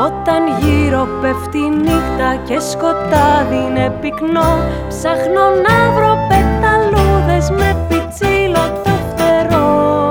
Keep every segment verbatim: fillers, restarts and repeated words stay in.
Όταν γύρω πέφτει νύχτα και σκοτάδι είναι πυκνό, ψάχνω να βρω πεταλούδες με πιτσίλο το φτερό.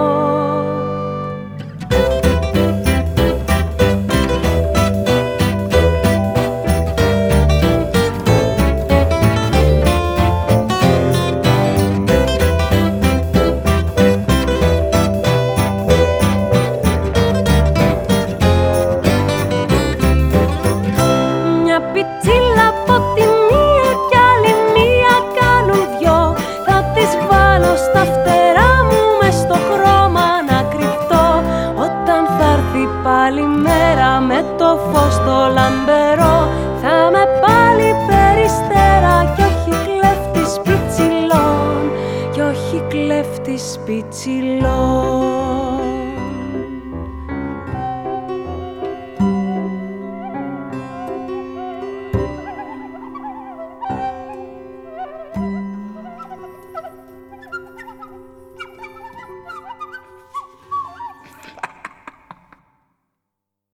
Πάλι μέρα με το φως το λαμπερό, θα με πάλι περιστέρα κι όχι κλέφτης πιτσιλών, κι όχι κλέφτης πιτσιλών.